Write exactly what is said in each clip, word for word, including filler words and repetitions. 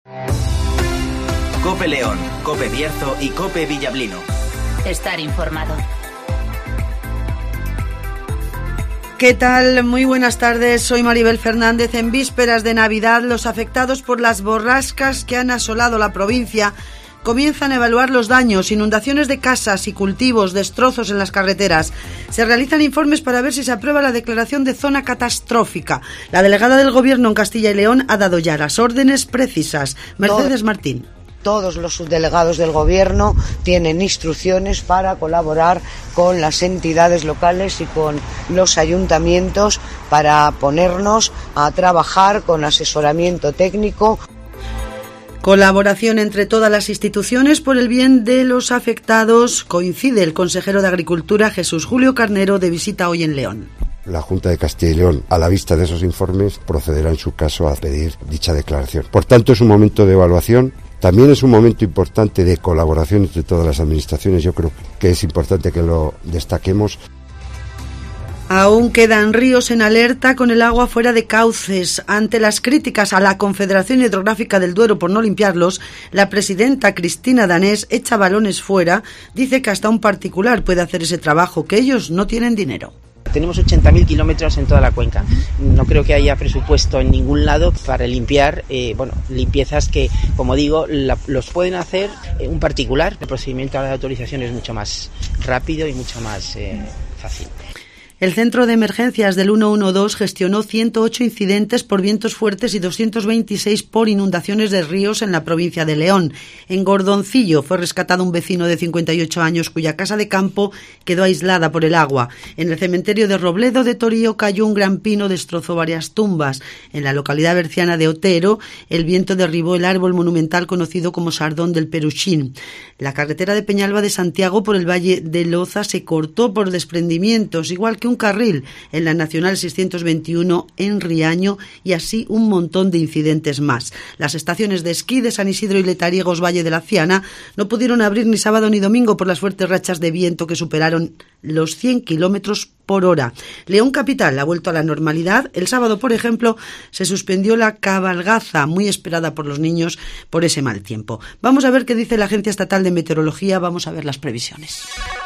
COPE León, COPE Bierzo y COPE Villablino. Estar informado. ¿Qué tal? Muy buenas tardes, soy Maribel Fernández. En vísperas de Navidad, los afectados por las borrascas que han asolado la provincia comienzan a evaluar los daños, inundaciones de casas y cultivos, destrozos en las carreteras. Se realizan informes para ver si se aprueba la declaración de zona catastrófica. La delegada del Gobierno en Castilla y León ha dado ya las órdenes precisas. Mercedes Martín. Todos los subdelegados del Gobierno tienen instrucciones para colaborar con las entidades locales y con los ayuntamientos para ponernos a trabajar con asesoramiento técnico. Colaboración entre todas las instituciones por el bien de los afectados. Coincide el consejero de Agricultura, Jesús Julio Carnero, de visita hoy en León. La Junta de Castilla y León, a la vista de esos informes, procederá en su caso a pedir dicha declaración. Por tanto, es un momento de evaluación. También es un momento importante de colaboración entre todas las administraciones. Yo creo que es importante que lo destaquemos. Aún quedan ríos en alerta con el agua fuera de cauces. Ante las críticas a la Confederación Hidrográfica del Duero por no limpiarlos, la presidenta Cristina Danés echa balones fuera. Dice que hasta un particular puede hacer ese trabajo, que ellos no tienen dinero. Tenemos ochenta mil kilómetros en toda la cuenca. No creo que haya presupuesto en ningún lado para limpiar, eh, bueno, limpiezas que, como digo, la, los pueden hacer eh, un particular. El procedimiento de autorización es mucho más rápido y mucho más eh, fácil. El Centro de Emergencias del ciento doce gestionó ciento ocho incidentes por vientos fuertes y doscientos veintiséis por inundaciones de ríos en la provincia de León. En Gordoncillo fue rescatado un vecino de cincuenta y ocho años cuya casa de campo quedó aislada por el agua. En el cementerio de Robledo de Torío cayó un gran pino, destrozó varias tumbas. En la localidad berciana de Otero, el viento derribó el árbol monumental conocido como Sardón del Peruchín. La carretera de Peñalba de Santiago por el Valle de Loza se cortó por desprendimientos, igual que un carril en la Nacional seiscientos veintiuno en Riaño, y así un montón de incidentes más. Las estaciones de esquí de San Isidro y Letariegos Valle de la Ciana no pudieron abrir ni sábado ni domingo por las fuertes rachas de viento que superaron los cien kilómetros por hora. León Capital ha vuelto a la normalidad. El sábado, por ejemplo, se suspendió la cabalgaza, muy esperada por los niños por ese mal tiempo. Vamos a ver qué dice la Agencia Estatal de Meteorología, vamos a ver las previsiones.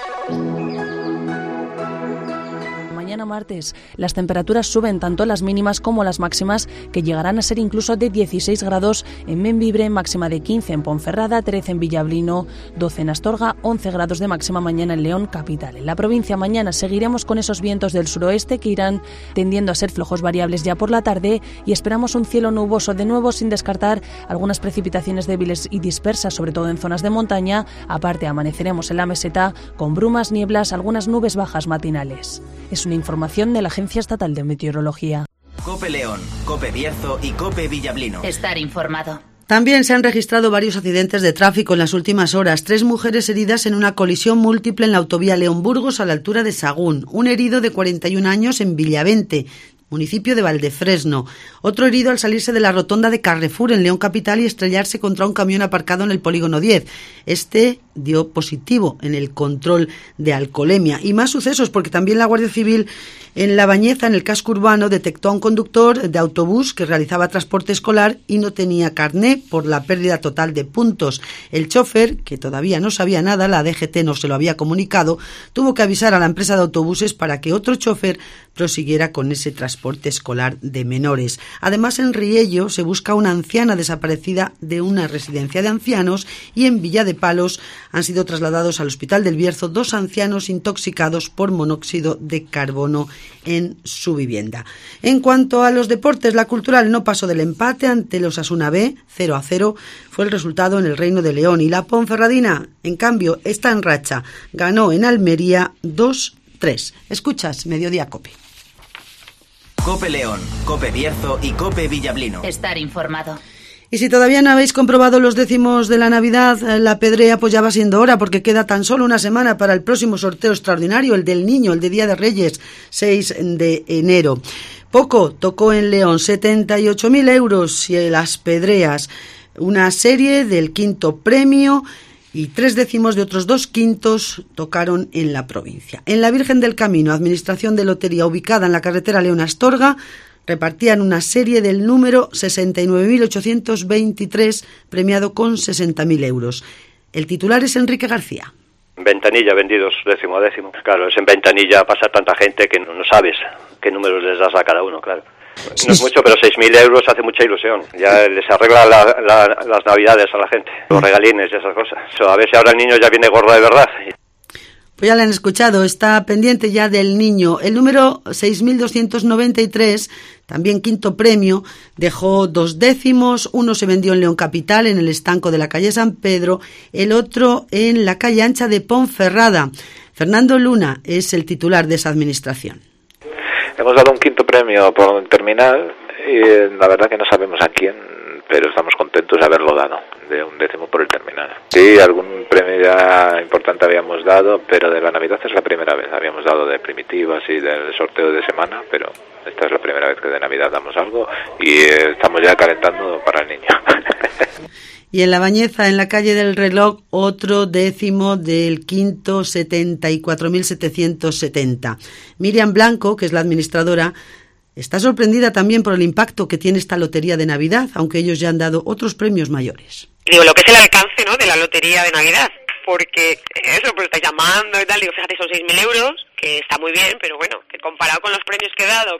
Mañana martes, las temperaturas suben tanto las mínimas como las máximas, que llegarán a ser incluso de dieciséis grados en Bembibre, máxima de quince en Ponferrada, trece en Villablino, doce en Astorga, once grados de máxima mañana en León Capital. En la provincia mañana seguiremos con esos vientos del suroeste que irán tendiendo a ser flojos variables ya por la tarde, y esperamos un cielo nuboso de nuevo, sin descartar algunas precipitaciones débiles y dispersas, sobre todo en zonas de montaña. Aparte, amaneceremos en la meseta con brumas, nieblas, algunas nubes bajas matinales. Es una información de la Agencia Estatal de Meteorología. COPE León, COPE Bierzo y COPE Villablino. Estar informado. También se han registrado varios accidentes de tráfico en las últimas horas. Tres mujeres heridas en una colisión múltiple en la autovía León-Burgos a la altura de Sagún. Un herido de cuarenta y un años en Villavente, municipio de Valdefresno. Otro herido al salirse de la rotonda de Carrefour en León Capital y estrellarse contra un camión aparcado en el polígono diez. Este dio positivo en el control de alcoholemia. Y más sucesos, porque también la Guardia Civil en La Bañeza, en el casco urbano, detectó a un conductor de autobús que realizaba transporte escolar y no tenía carné por la pérdida total de puntos. El chofer, que todavía no sabía nada, la D G T no se lo había comunicado, tuvo que avisar a la empresa de autobuses para que otro chofer prosiguiera con ese transporte escolar de menores. Además, en Riello se busca una anciana desaparecida de una residencia de ancianos, y en Villa de Palos han sido trasladados al Hospital del Bierzo dos ancianos intoxicados por monóxido de carbono en su vivienda. En cuanto a los deportes, la Cultural no pasó del empate ante los Osasuna B, cero a cero fue el resultado en el Reino de León, y la Ponferradina, en cambio, está en racha, ganó en Almería dos tres. Escuchas Mediodía COPE. COPE León, COPE Bierzo y COPE Villablino. Estar informado. Y si todavía no habéis comprobado los décimos de la Navidad, la pedrea, pues ya va siendo hora, porque queda tan solo una semana para el próximo sorteo extraordinario, el del Niño, el de Día de Reyes, seis de enero. Poco tocó en León, setenta y ocho mil euros, y las pedreas, una serie del quinto premio y tres décimos de otros dos quintos tocaron en la provincia. En la Virgen del Camino, Administración de Lotería, ubicada en la carretera León-Astorga, repartían una serie del número sesenta y nueve mil ochocientos veintitrés, premiado con sesenta mil euros. El titular es Enrique García. Ventanilla vendidos décimo a décimo. Claro, es en ventanilla pasa tanta gente que no, no sabes qué números les das a cada uno, claro. No es mucho, pero seis mil euros hace mucha ilusión. Ya les arregla la, la, las navidades a la gente, los regalines y esas cosas. So, a ver si ahora el niño ya viene gordo de verdad. Pues ya le han escuchado, está pendiente ya del niño. El número seis mil doscientos noventa y tres, también quinto premio, dejó dos décimos. Uno se vendió en León Capital, en el estanco de la calle San Pedro, el otro en la calle Ancha de Ponferrada. Fernando Luna es el titular de esa administración. Hemos dado un quinto premio por un terminal y la verdad que no sabemos a quién, pero estamos contentos de haberlo dado, de un décimo por el terminal. Sí, algún premio ya importante habíamos dado, pero de la Navidad es la primera vez. Habíamos dado de primitivas y del sorteo de semana, pero esta es la primera vez que de Navidad damos algo y estamos ya calentando para el niño. Y en La Bañeza, en la calle del Reloj, otro décimo del quinto, setenta y cuatro mil setecientos setenta. Miriam Blanco, que es la administradora, está sorprendida también por el impacto que tiene esta lotería de Navidad, aunque ellos ya han dado otros premios mayores. Digo, lo que es el alcance, ¿no?, de la lotería de Navidad, porque eso, pues está llamando y tal, digo, fíjate, son seis mil euros, que está muy bien, pero bueno, que comparado con los premios que he dado...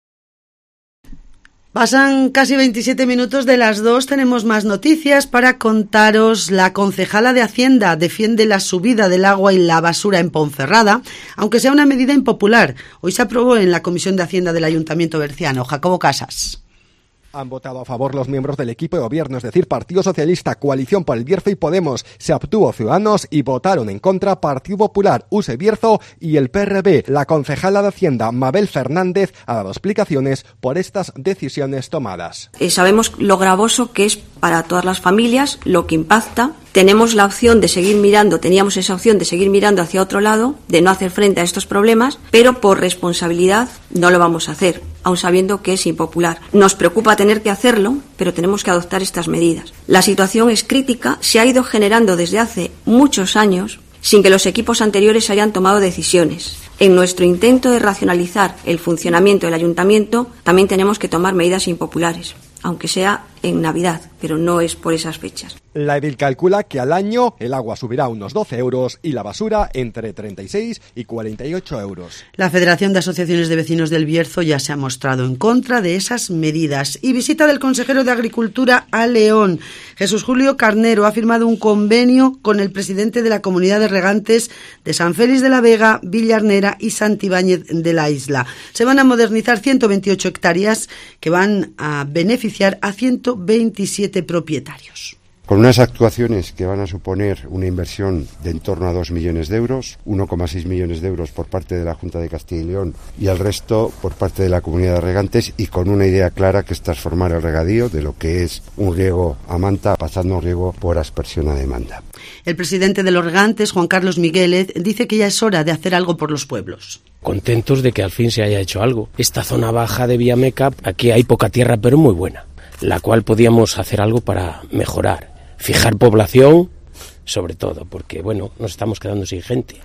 Pasan casi veintisiete minutos de las dos, tenemos más noticias para contaros. La concejala de Hacienda defiende la subida del agua y la basura en Ponferrada, aunque sea una medida impopular. Hoy se aprobó en la Comisión de Hacienda del Ayuntamiento Berciano. Jacobo Casas. Han votado a favor los miembros del equipo de gobierno, es decir, Partido Socialista, Coalición por el Bierzo y Podemos. Se abstuvo Ciudadanos y votaron en contra Partido Popular, U S E Bierzo y el P R B. La concejala de Hacienda, Mabel Fernández, ha dado explicaciones por estas decisiones tomadas. Eh, sabemos lo gravoso que es para todas las familias, lo que impacta. Tenemos la opción de seguir mirando, teníamos esa opción de seguir mirando hacia otro lado, de no hacer frente a estos problemas, pero por responsabilidad no lo vamos a hacer, aun sabiendo que es impopular. Nos preocupa tener que hacerlo, pero tenemos que adoptar estas medidas. La situación es crítica, se ha ido generando desde hace muchos años sin que los equipos anteriores hayan tomado decisiones. En nuestro intento de racionalizar el funcionamiento del ayuntamiento, también tenemos que tomar medidas impopulares, aunque sea en Navidad, pero no es por esas fechas. La edil calcula que al año el agua subirá unos doce euros y la basura entre treinta y seis y cuarenta y ocho euros. La Federación de Asociaciones de Vecinos del Bierzo ya se ha mostrado en contra de esas medidas. Y visita del consejero de Agricultura a León. Jesús Julio Carnero ha firmado un convenio con el presidente de la Comunidad de Regantes de San Félix de la Vega, Villarnera y Santibáñez de la Isla. Se van a modernizar ciento veintiocho hectáreas que van a beneficiar a ciento veintisiete propietarios. Con unas actuaciones que van a suponer una inversión de en torno a dos millones de euros, uno coma seis millones de euros por parte de la Junta de Castilla y León y el resto por parte de la Comunidad de Regantes, y con una idea clara que es transformar el regadío de lo que es un riego a manta pasando a un riego por aspersión a demanda. El presidente de los Regantes, Juan Carlos Migueles, dice que ya es hora de hacer algo por los pueblos. Contentos de que al fin se haya hecho algo. Esta zona baja de Villameca, aquí hay poca tierra pero muy buena, la cual podíamos hacer algo para mejorar. Fijar población, sobre todo, porque, bueno, nos estamos quedando sin gente.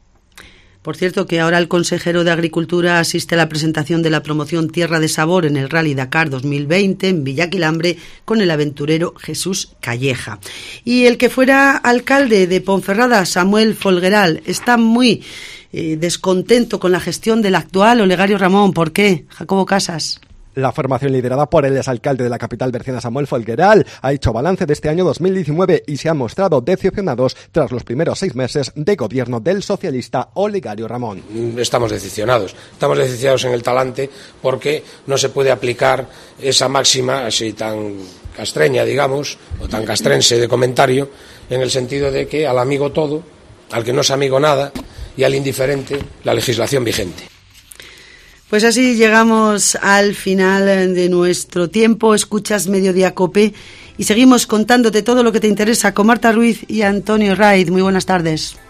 Por cierto, que ahora el consejero de Agricultura asiste a la presentación de la promoción Tierra de Sabor en el Rally Dakar dos mil veinte en Villaquilambre con el aventurero Jesús Calleja. Y el que fuera alcalde de Ponferrada, Samuel Folgueral, está muy eh, descontento con la gestión del actual Olegario Ramón. ¿Por qué? Jacobo Casas. La formación liderada por el exalcalde de la capital berciana, Samuel Folgueral, ha hecho balance de este año dos mil diecinueve y se han mostrado decepcionados tras los primeros seis meses de gobierno del socialista Olegario Ramón. Estamos decepcionados. Estamos decepcionados en el talante porque no se puede aplicar esa máxima así tan castreña, digamos, o tan castrense de comentario, en el sentido de que al amigo todo, al que no es amigo nada, y al indiferente la legislación vigente. Pues así llegamos al final de nuestro tiempo. Escuchas Mediodía Cope y seguimos contándote todo lo que te interesa con Marta Ruiz y Antonio Raid. Muy buenas tardes.